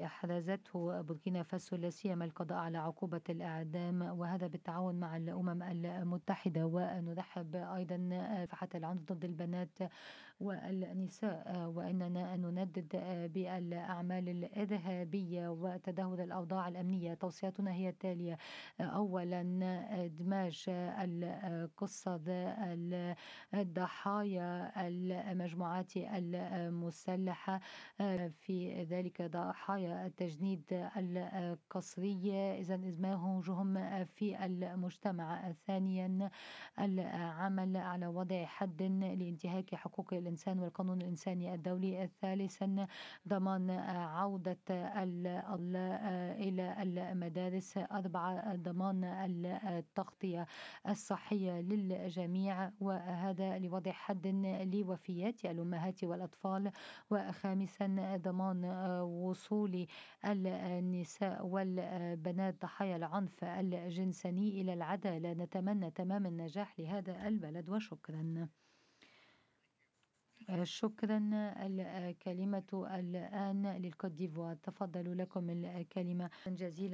حرزته بوركينا فاسو لا سيما القضاء على عقوبة الإعدام، وهذا بالتعاون مع الأمم المتحدة. ونرحب أيضا بكافحة العنف ضد البنات والنساء، وإننا نندد بالأعمال الإرهابية وتدهور الأوضاع الأمنية. توصياتنا هي التالية: أولا، إدماج القصة الضحايا المجموعات المسلحة في ذلك ضحايا التجنيد القسري إذا إدماجهم في المجتمع. ثانيا، العمل على وضع حد لانتهاك حقوق الإنسان والقانون الإنساني الدولي. ثالثا، ضمان عودة إلى المدارس. أربعة، ضمان التغطية الصحية للجميع، وهذا لوضع حد لوفيات الأمهات والأطفال. وخامسا، ضمان وصول النساء والبنات ضحايا العنف الجنسي إلى العدالة. نتمنى تمام النجاح لهذا البلد، وشكرا. شكرا. الكلمة الآن للكوت ديفوار، تفضلوا لكم الكلمة. جزيلا.